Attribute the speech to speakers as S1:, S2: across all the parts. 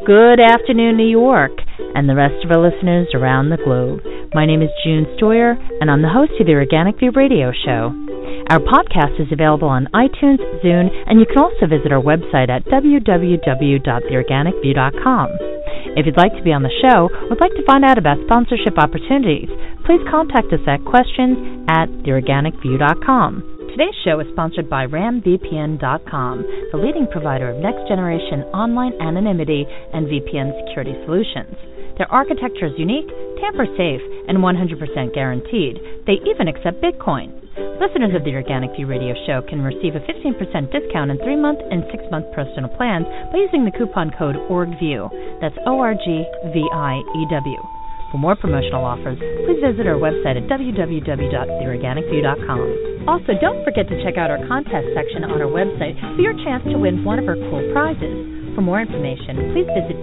S1: Good afternoon, New York, and the rest of our listeners around the globe. My name is June Stoyer, and I'm the host of the Organic View Radio Show. Our podcast is available on iTunes, Zune, and you can also visit our website at www.theorganicview.com. If you'd like to be on the show or would like to find out about sponsorship opportunities, please contact us at questions@theorganicview.com. Today's show is sponsored by RamVPN.com, the leading provider of next-generation online anonymity and VPN security solutions. Their architecture is unique, tamper-safe, and 100% guaranteed. They even accept Bitcoin. Listeners of the Organic View Radio Show can receive a 15% discount in 3-month and 6-month personal plans by using the coupon code ORGVIEW. That's ORGVIEW. For more promotional offers, please visit our website at www.theorganicview.com. Also, don't forget to check out our contest section on our website for your chance to win one of our cool prizes. For more information, please visit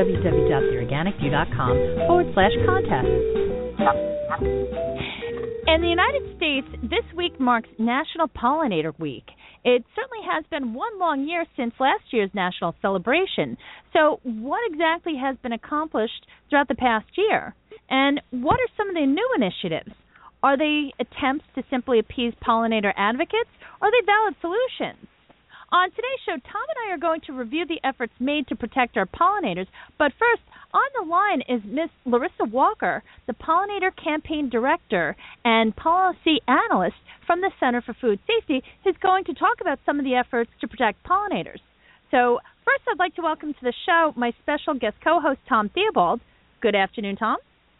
S1: www.theorganicview.com/contest. In the United States, this week marks National Pollinator Week. It certainly has been one long year since last year's national celebration. So what exactly has been accomplished throughout the past year? And what are some of the new initiatives? Are they attempts to simply appease pollinator advocates, or are they valid solutions? On today's show, Tom and I are going to review the efforts made to protect our pollinators. But first, on the line is Miss Larissa Walker, the Pollinator Campaign Director and Policy Analyst from the Center for Food Safety, who's going to talk about some of the efforts to protect pollinators. So first, I'd like to welcome to the show my special guest co-host, Tom Theobald. Good afternoon, Tom.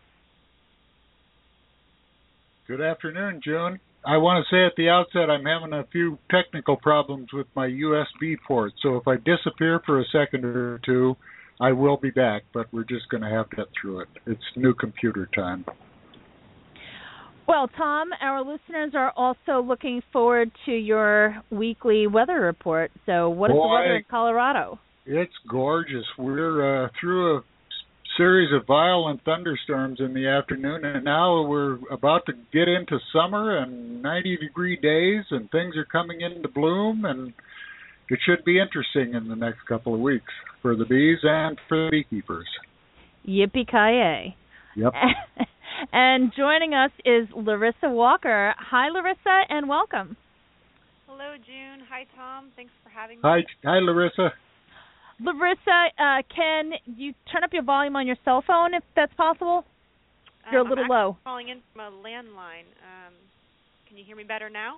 S2: Good afternoon, June. I want to say at the outset I'm having a few technical problems with my USB port, so if I disappear for a second or two, I will be back, but we're just going to have to get through it. It's new computer time.
S1: Well, Tom, our listeners are also looking forward to your weekly weather report. So what is the weather in Colorado?
S2: It's gorgeous. We're through a series of violent thunderstorms in the afternoon, and now we're about to get into summer and 90-degree days, and things are coming into bloom, and it should be interesting in the next couple of weeks for the bees and for the beekeepers.
S1: Yippee-ki-yay.
S2: Yep.
S1: And joining us is Larissa Walker. Hi, Larissa, and welcome.
S3: Hello, June. Hi, Tom. Thanks for having me.
S2: Hi, Larissa.
S1: Larissa, can you turn up your volume on your cell phone if that's possible? You're a little low.
S3: I'm calling in from a landline. Can you hear me better now?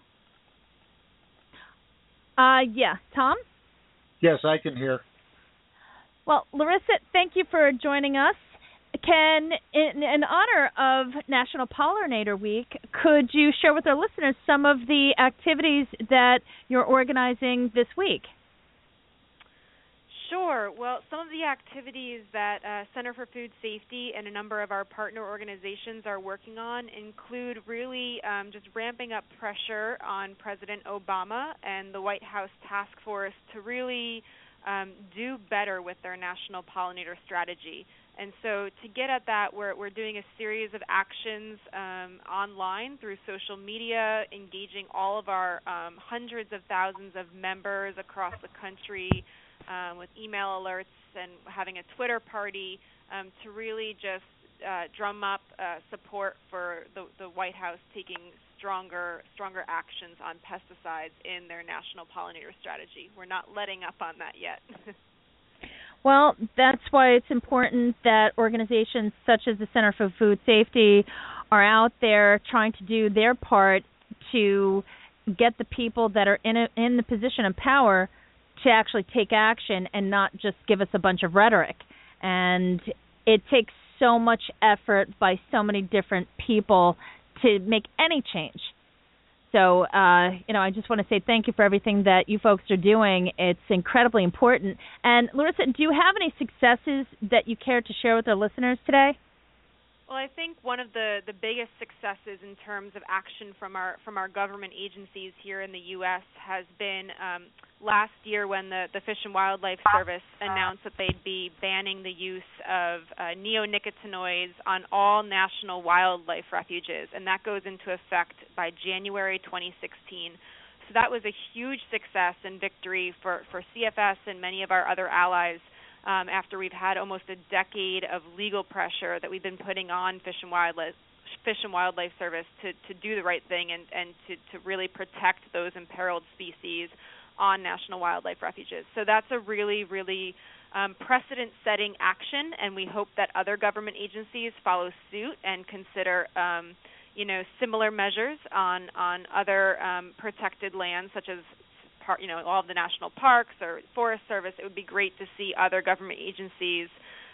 S1: Yeah. Tom?
S2: Yes, I can hear.
S1: Well, Larissa, thank you for joining us. In honor of National Pollinator Week, could you share with our listeners some of the activities that you're organizing this week?
S3: Sure. Well, some of the activities that Center for Food Safety and a number of our partner organizations are working on include really just ramping up pressure on President Obama and the White House task force to really do better with their national pollinator strategy. And so to get at that, we're doing a series of actions online through social media, engaging all of our hundreds of thousands of members across the country with email alerts and having a Twitter party to really just drum up support for the White House taking stronger actions on pesticides in their national pollinator strategy. We're not letting up on that yet.
S1: Well, that's why it's important that organizations such as the Center for Food Safety are out there trying to do their part to get the people that are in the position of power to actually take action and not just give us a bunch of rhetoric. And it takes so much effort by so many different people to make any change. So, I just want to say thank you for everything that you folks are doing. It's incredibly important. And, Larissa, do you have any successes that you care to share with our listeners today?
S3: Well, I think one of the biggest successes in terms of action from our government agencies here in the U.S. has been last year when the Fish and Wildlife Service announced that they'd be banning the use of neonicotinoids on all national wildlife refuges, and that goes into effect by January 2016. So that was a huge success and victory for CFS and many of our other allies. after we've had almost a decade of legal pressure that we've been putting on Fish and Wildlife Service to do the right thing and to really protect those imperiled species on national wildlife refuges. So that's a really, really precedent-setting action, and we hope that other government agencies follow suit and consider similar measures on other protected lands, such as all of the national parks or Forest Service. It would be great to see other government agencies,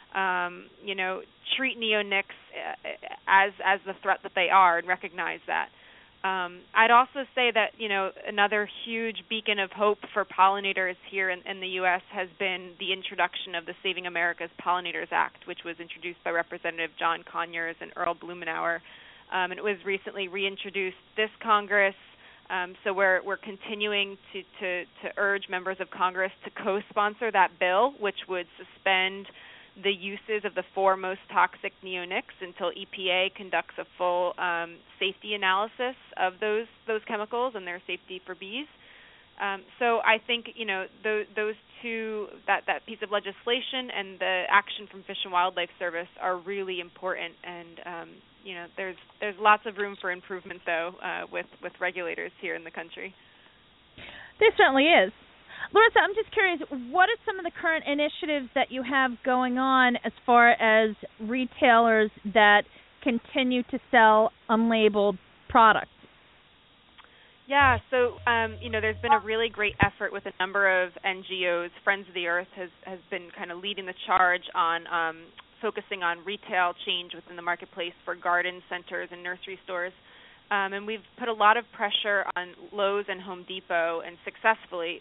S3: treat neonics as the threat that they are and recognize that. I'd also say that, another huge beacon of hope for pollinators here in the U.S. has been the introduction of the Saving America's Pollinators Act, which was introduced by Representative John Conyers and Earl Blumenauer. And it was recently reintroduced this Congress. So we're continuing to urge members of Congress to co-sponsor that bill, which would suspend the uses of the 4 most toxic neonics until EPA conducts a full safety analysis of those chemicals and their safety for bees. So I think those two, that piece of legislation and the action from Fish and Wildlife Service are really important, and there's lots of room for improvement though with regulators here in the country.
S1: There certainly is. Larissa, I'm just curious, what are some of the current initiatives that you have going on as far as retailers that continue to sell unlabeled products?
S3: Yeah, so there's been a really great effort with a number of NGOs. Friends of the Earth has been kind of leading the charge on focusing on retail change within the marketplace for garden centers and nursery stores. And we've put a lot of pressure on Lowe's and Home Depot, and successfully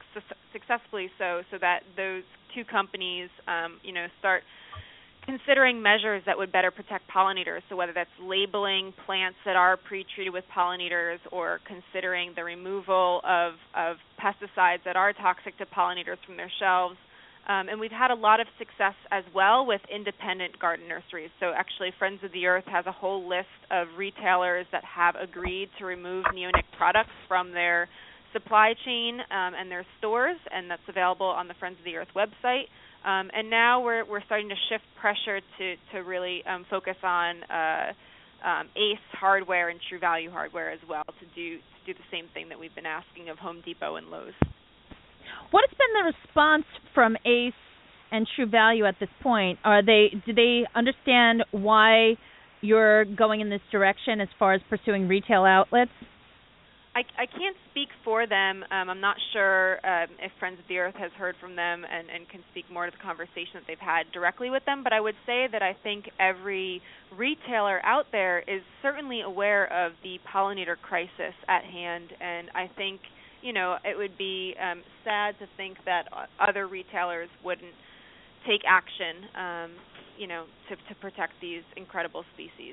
S3: so that those two companies, start considering measures that would better protect pollinators. So whether that's labeling plants that are pre-treated with pollinators, or considering the removal of pesticides that are toxic to pollinators from their shelves. And we've had a lot of success as well with independent garden nurseries. So actually, Friends of the Earth has a whole list of retailers that have agreed to remove neonic products from their supply chain and their stores, and that's available on the Friends of the Earth website. And now we're starting to shift pressure to really focus on ACE hardware and True Value hardware as well to do the same thing that we've been asking of Home Depot and Lowe's.
S1: What has been the response from ACE and True Value at this point? Do they understand why you're going in this direction as far as pursuing retail outlets?
S3: I can't speak for them. I'm not sure if Friends of the Earth has heard from them and can speak more to the conversation that they've had directly with them. But I would say that I think every retailer out there is certainly aware of the pollinator crisis at hand, and I think it would be sad to think that other retailers wouldn't take action, to protect these incredible species.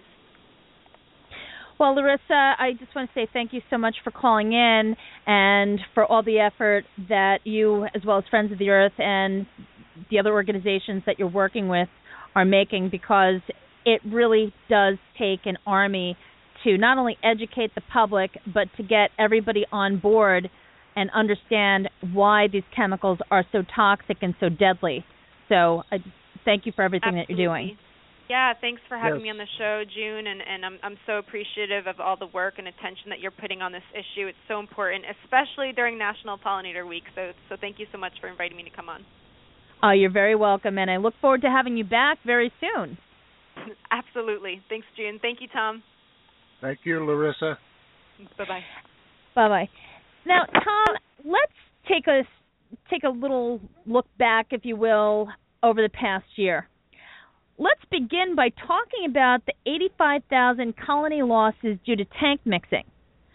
S1: Well, Larissa, I just want to say thank you so much for calling in and for all the effort that you, as well as Friends of the Earth and the other organizations that you're working with, are making, because it really does take an army to not only educate the public, but to get everybody on board and understand why these chemicals are so toxic and so deadly. So thank you for everything
S3: Absolutely.
S1: that you're doing.
S3: Yeah, thanks for having me on the show, June, and I'm so appreciative of all the work and attention that you're putting on this issue. It's so important, especially during National Pollinator Week, so thank you so much for inviting me to come on.
S1: You're very welcome, and I look forward to having you back very soon.
S3: Absolutely. Thanks, June. Thank you, Tom.
S2: Thank you, Larissa.
S3: Bye-bye.
S1: Bye-bye. Now, Tom, let's take a little look back, if you will, over the past year. Let's begin by talking about the 85,000 colony losses due to tank mixing.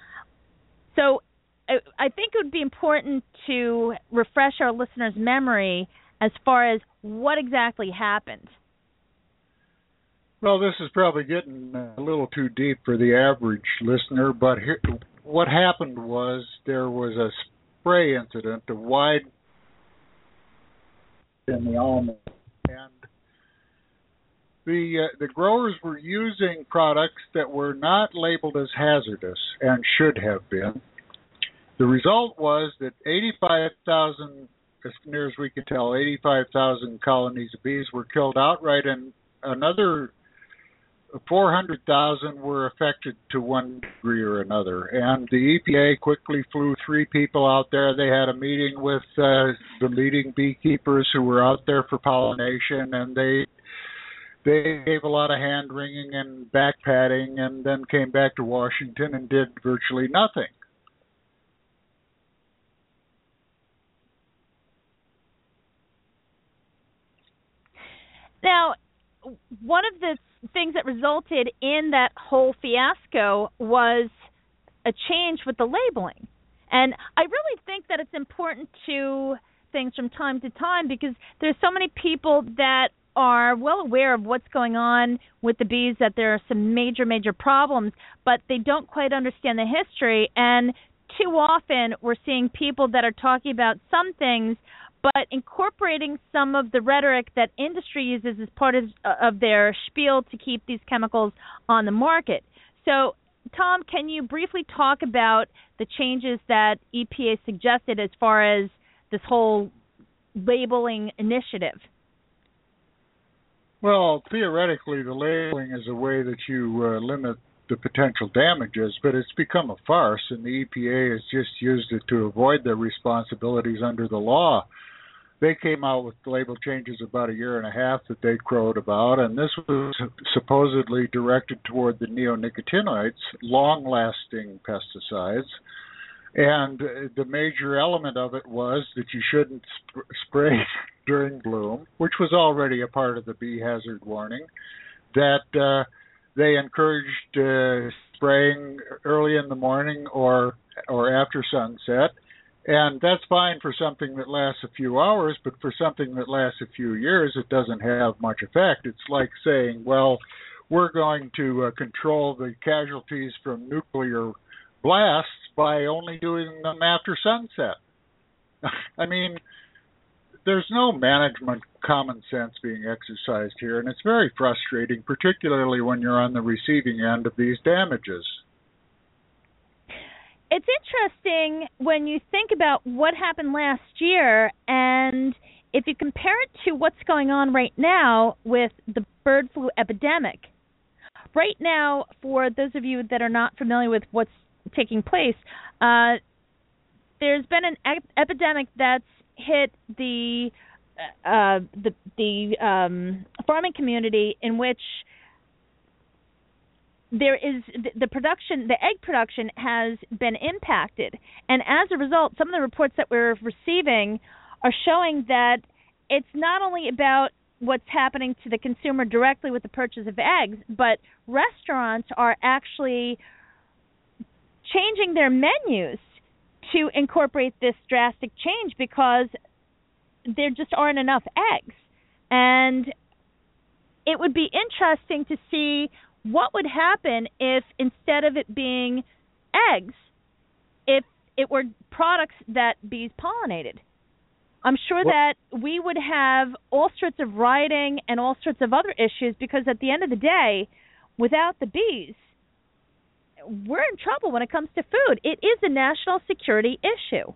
S1: So I think it would be important to refresh our listeners' memory as far as what exactly happened.
S2: Well, this is probably getting a little too deep for the average listener, but what happened was there was a spray incident, a wide in the almond, and the growers were using products that were not labeled as hazardous and should have been. The result was that 85,000 as near as we could tell, 85,000 colonies of bees were killed outright, and another 400,000 were affected to one degree or another. And the EPA quickly flew 3 people out there. They had a meeting with the leading beekeepers who were out there for pollination, and they gave a lot of hand-wringing and back-patting, and then came back to Washington and did virtually nothing.
S1: Now, one of the things that resulted in that whole fiasco was a change with the labeling. And I really think that it's important to things from time to time, because there's so many people that are well aware of what's going on with the bees, that there are some major problems, but they don't quite understand the history. And too often we're seeing people that are talking about some things but incorporating some of the rhetoric that industry uses as part of their spiel to keep these chemicals on the market. So, Tom, can you briefly talk about the changes that EPA suggested as far as this whole labeling initiative?
S2: Well, theoretically, the labeling is a way that you limit the potential damages, but it's become a farce, and the EPA has just used it to avoid their responsibilities under the law. They came out with label changes about a year and a half that they crowed about, and this was supposedly directed toward the neonicotinoids, long-lasting pesticides. And the major element of it was that you shouldn't spray during bloom, which was already a part of the bee hazard warning, that they encouraged spraying early in the morning or after sunset. And that's fine for something that lasts a few hours, but for something that lasts a few years, it doesn't have much effect. It's like saying, well, we're going to control the casualties from nuclear blasts by only doing them after sunset. I mean, there's no management common sense being exercised here, and it's very frustrating, particularly when you're on the receiving end of these damages.
S1: It's interesting when you think about what happened last year, and if you compare it to what's going on right now with the bird flu epidemic. Right now, for those of you that are not familiar with what's taking place, there's been an epidemic that's hit the farming community, in which there is the egg production has been impacted, and as a result, some of the reports that we're receiving are showing that it's not only about what's happening to the consumer directly with the purchase of eggs, but restaurants are actually changing their menus to incorporate this drastic change because there just aren't enough eggs. And it would be interesting to see what would happen if, instead of it being eggs, if it were products that bees pollinated. I'm sure that we would have all sorts of rioting and all sorts of other issues, because at the end of the day, without the bees, we're in trouble when it comes to food. It is a national security issue.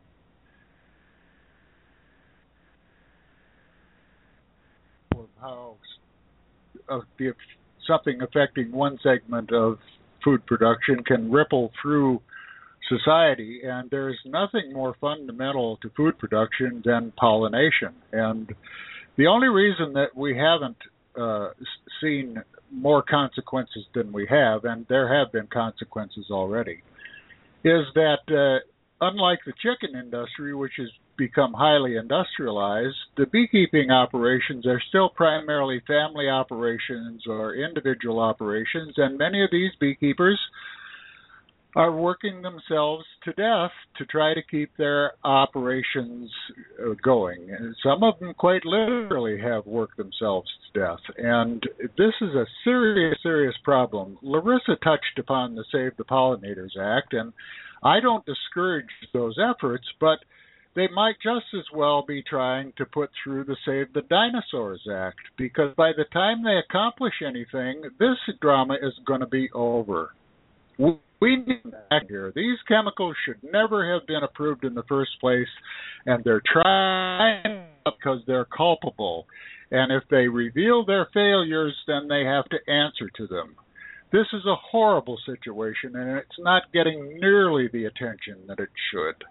S2: How something affecting one segment of food production can ripple through society, and there's nothing more fundamental to food production than pollination. And the only reason that we haven't seen more consequences than we have, and there have been consequences already, is that unlike the chicken industry, which has become highly industrialized, the beekeeping operations are still primarily family operations or individual operations, and many of these beekeepers are working themselves to death to try to keep their operations going. And some of them quite literally have worked themselves to death. And this is a serious, serious problem. Larissa touched upon the Save the Pollinators Act, and I don't discourage those efforts, but they might just as well be trying to put through the Save the Dinosaurs Act, because by the time they accomplish anything, this drama is going to be over. We We need back here. These chemicals should never have been approved in the first place, and they're trying because they're culpable. And if they reveal their failures, then they have to answer to them. This is a horrible situation, and it's not getting nearly the attention that it should.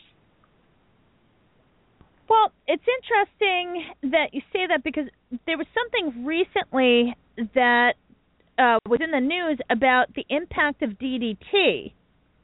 S1: Well, it's interesting that you say that because there was something recently that was in the news about the impact of DDT.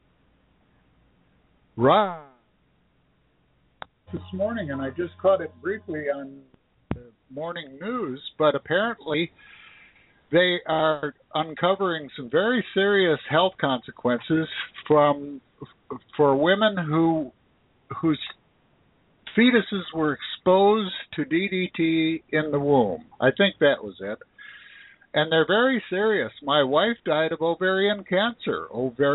S2: Right. This morning, and I just caught it briefly on the morning news, but apparently they are uncovering some very serious health consequences for women whose fetuses were exposed to DDT in the womb. I think that was it. And they're very serious. My wife died of ovarian cancer.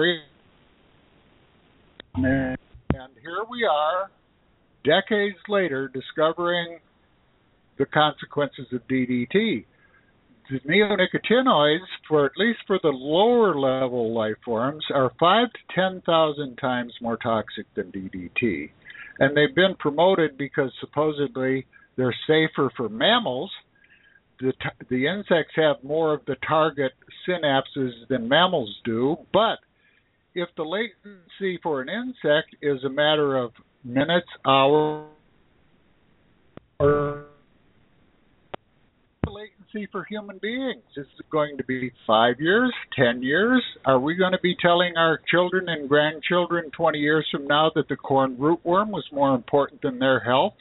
S2: And here we are, decades later, discovering the consequences of DDT. The neonicotinoids, at least for the lower level life forms, are 5,000 to 10,000 times more toxic than DDT. And they've been promoted because supposedly they're safer for mammals. The insects have more of the target synapses than mammals do, but if the latency for an insect is a matter of minutes, hours, or the latency for human beings, is it going to be 5 years, 10 years? Are we going to be telling our children and grandchildren 20 years from now that the corn rootworm was more important than their health?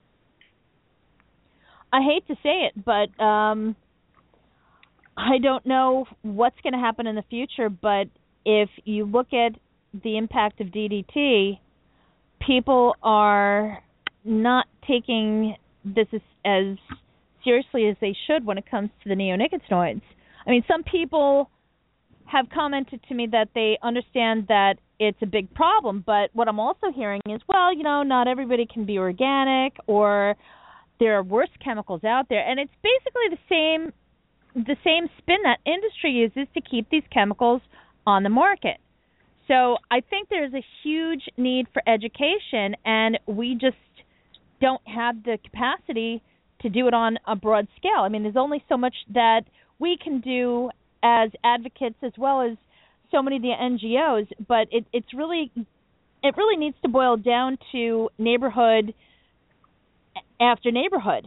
S1: I hate to say it, but I don't know what's going to happen in the future, but if you look at the impact of DDT, people are not taking this as seriously as they should when it comes to the neonicotinoids. I mean, some people have commented to me that they understand that it's a big problem, but what I'm also hearing is, well, not everybody can be organic, or there are worse chemicals out there, and it's basically the same spin that industry uses to keep these chemicals on the market. So I think there's a huge need for education, and we just don't have the capacity to do it on a broad scale. I mean, there's only so much that we can do as advocates as well as so many of the NGOs, but it really needs to boil down to neighborhood after neighborhood.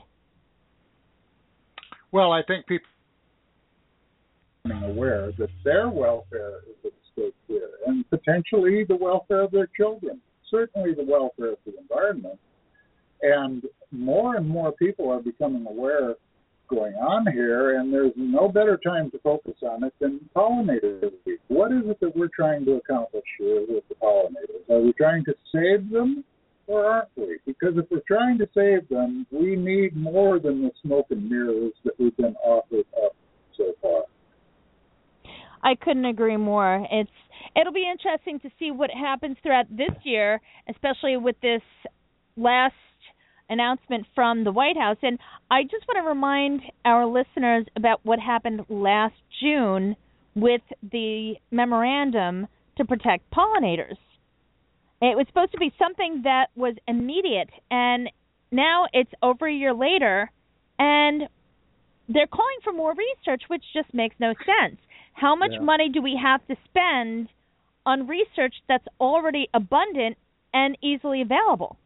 S2: Well, I think people are aware that their welfare is at stake here, and potentially the welfare of their children, certainly the welfare of the environment. And more people are becoming aware going on here, and there's no better time to focus on it than Pollinator Week. What is it that we're trying to accomplish here with the pollinators? Are we trying to save them, or aren't we? Because if we're trying to save them, we need more than the smoke and mirrors that we've been offered up so far.
S1: I couldn't agree more. It'll be interesting to see what happens throughout this year, especially with this last announcement from the White House. And I just want to remind our listeners about what happened last June with the memorandum to protect pollinators. It was supposed to be something that was immediate, and now it's over a year later, and they're calling for more research, which just makes no sense. How much money do we have to spend on research that's already abundant and easily available?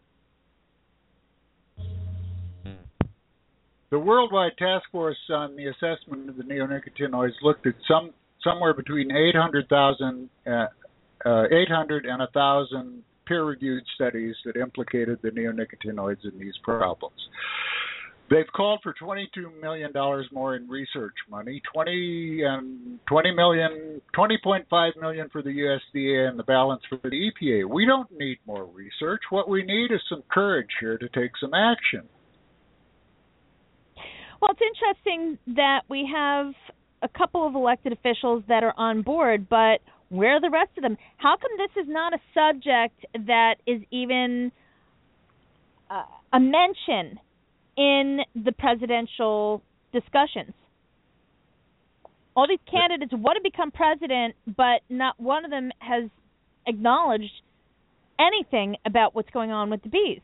S2: The Worldwide Task Force on the Assessment of the Neonicotinoids looked at somewhere between 800 and 1,000 peer-reviewed studies that implicated the neonicotinoids in these problems. They've called for $22 million more in research money, $20.5 million for the USDA and the balance for the EPA. We don't need more research. What we need is some courage here to take some action.
S1: Well, it's interesting that we have a couple of elected officials that are on board, but where are the rest of them? How come this is not a subject that is even a mention in the presidential discussions? All these candidates want to become president, but not one of them has acknowledged anything about what's going on with the bees.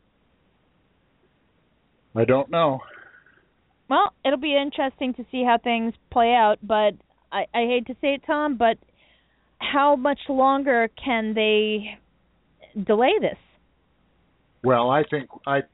S2: I don't know.
S1: Well, it'll be interesting to see how things play out, but I hate to say it, Tom, but how much longer can they delay this?
S2: Well, I think time,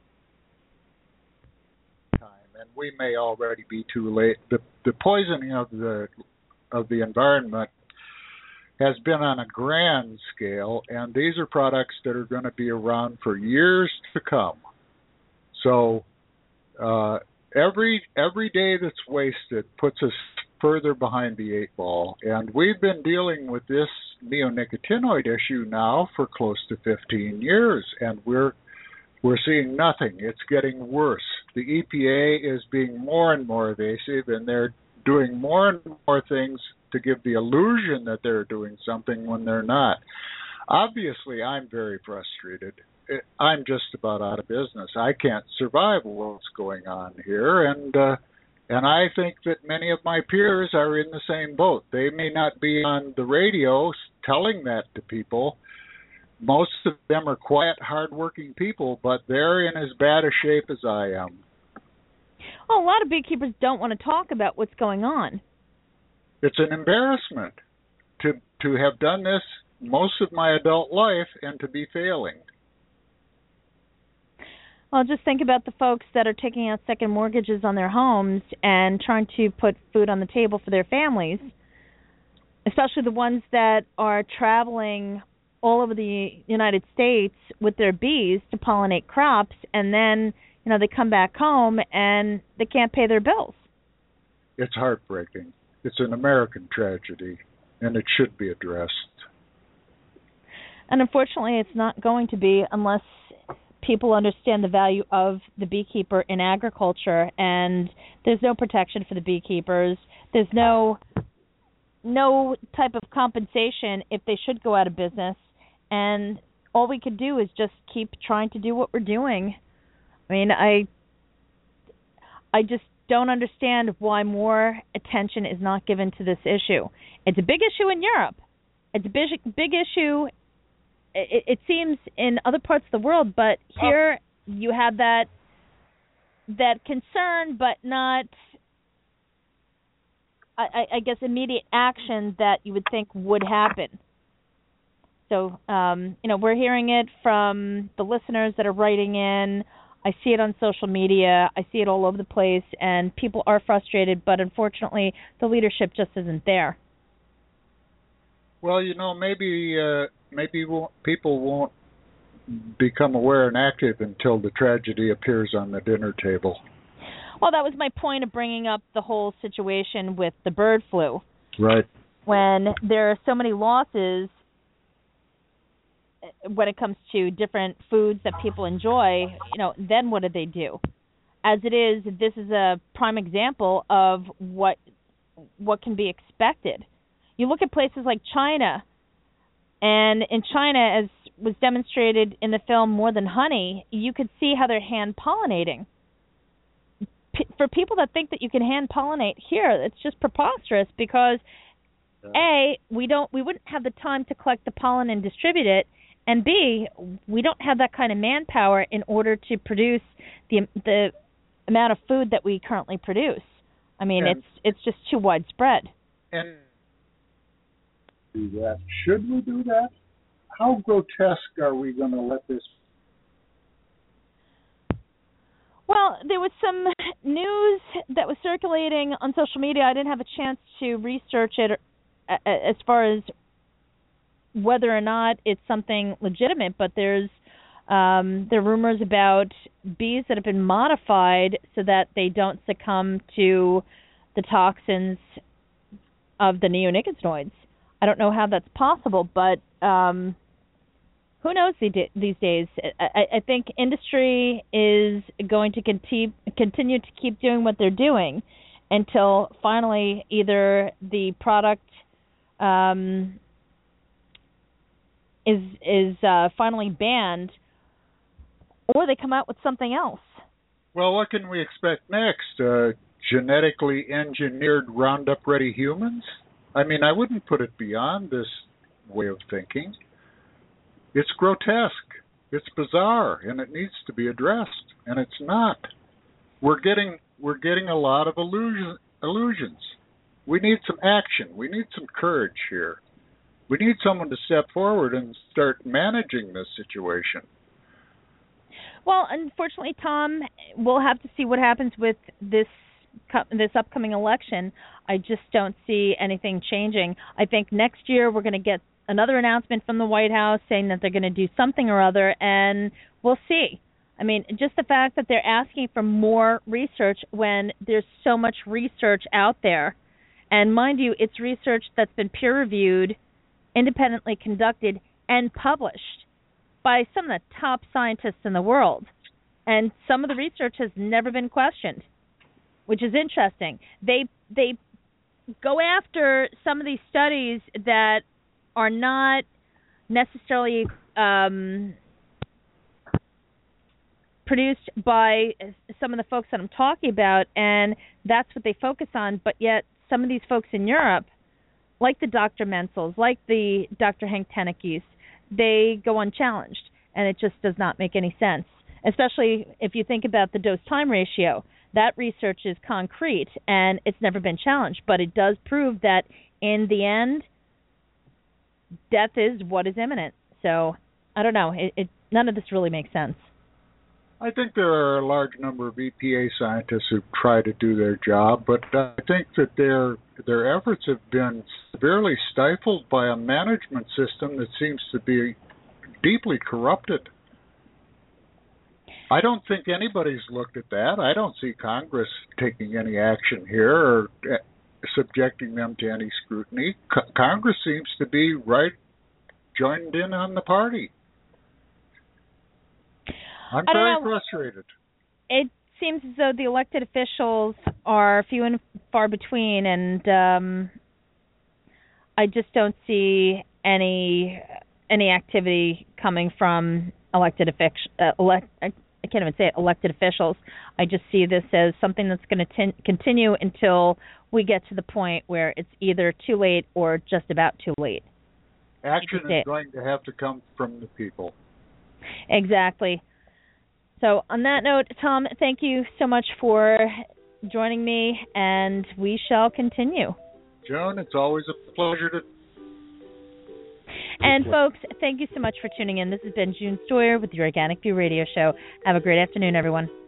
S2: and we may already be too late. The poisoning of the environment has been on a grand scale, and these are products that are going to be around for years to come. So every day that's wasted puts us further behind the eight ball, and we've been dealing with this neonicotinoid issue now for close to 15 years, and we're seeing nothing. It's getting worse. The EPA is being more and more evasive, and they're doing more and more things to give the illusion that they're doing something when they're not. Obviously, I'm very frustrated. I'm just about out of business. I can't survive what's going on here, and I think that many of my peers are in the same boat. They may not be on the radio telling that to people. Most of them are quiet, hardworking people, but they're in as bad a shape as I am.
S1: Well, a lot of beekeepers don't want to talk about what's going on.
S2: It's an embarrassment to have done this most of my adult life and to be failing.
S1: Well, just think about the folks that are taking out second mortgages on their homes and trying to put food on the table for their families, especially the ones that are traveling all over the United States with their bees to pollinate crops, and then, they come back home and they can't pay their bills.
S2: It's heartbreaking. It's an American tragedy, and it should be addressed.
S1: And unfortunately, it's not going to be unless people understand the value of the beekeeper in agriculture, and there's no protection for the beekeepers. There's no type of compensation if they should go out of business, and all we could do is just keep trying to do what we're doing. I mean, I just don't understand why more attention is not given to this issue. It's a big issue in Europe. It's a big issue, it seems, in other parts of the world, but here you have that concern, but not, I guess, immediate action that you would think would happen. So, we're hearing it from the listeners that are writing in. I see it on social media. I see it all over the place, and people are frustrated, but unfortunately, the leadership just isn't there.
S2: Well, maybe people won't become aware and active until the tragedy appears on the dinner table.
S1: Well, that was my point of bringing up the whole situation with the bird flu.
S2: Right.
S1: When there are so many losses when it comes to different foods that people enjoy, then what do they do? As it is, this is a prime example of what can be expected. You look at places like China, and in China, as was demonstrated in the film More Than Honey, you could see how they're hand pollinating. For people that think that you can hand pollinate here, it's just preposterous because A, we wouldn't have the time to collect the pollen and distribute it, and B, we don't have that kind of manpower in order to produce the amount of food that we currently produce. I mean, it's just too widespread.
S2: And do that. Should we do that? How grotesque are we going to let this?
S1: Well, there was some news that was circulating on social media. I didn't have a chance to research it as far as whether or not it's something legitimate, but there are rumors about bees that have been modified so that they don't succumb to the toxins of the neonicotinoids. I don't know how that's possible, but who knows these days? I think industry is going to continue to keep doing what they're doing until finally either the product is finally banned, or they come out with something else.
S2: Well, what can we expect next? genetically engineered Roundup Ready humans? I mean, I wouldn't put it beyond this way of thinking. It's grotesque, it's bizarre, and it needs to be addressed, and it's not. We're getting a lot of illusions. We need some action. We need some courage here. We need someone to step forward and start managing this situation.
S1: Well, unfortunately, Tom, we'll have to see what happens with this upcoming election. I just don't see anything changing. I think next year we're going to get another announcement from the White House saying that they're going to do something or other, and we'll see. I mean, just the fact that they're asking for more research when there's so much research out there. And mind you, it's research that's been peer-reviewed, independently conducted, and published by some of the top scientists in the world. And some of the research has never been questioned, which is interesting. They go after some of these studies that are not necessarily produced by some of the folks that I'm talking about, and that's what they focus on. But yet some of these folks in Europe, like the Dr. Menzels, like the Dr. Hank Tenekes, they go unchallenged, and it just does not make any sense, especially if you think about the dose-time ratio. That research is concrete, and it's never been challenged, but it does prove that in the end, death is what is imminent. So, I don't know. None of this really makes sense.
S2: I think there are a large number of EPA scientists who try to do their job, but I think that their efforts have been severely stifled by a management system that seems to be deeply corrupted. I don't think anybody's looked at that. I don't see Congress taking any action here or subjecting them to any scrutiny. Congress seems to be joined in on the party. I'm very frustrated.
S1: It seems as though the elected officials are few and far between, and I just don't see any activity coming from elected I can't even say it, elected officials. I just see this as something that's going to continue until we get to the point where it's either too late or just about too late.
S2: Action is going to have to come from the people.
S1: Exactly. So on that note, Tom, thank you so much for joining me, and we shall continue.
S2: Joan, it's always a pleasure to...
S1: And folks, thank you so much for tuning in. This has been June Stoyer with the Organic View Radio Show. Have a great afternoon, everyone.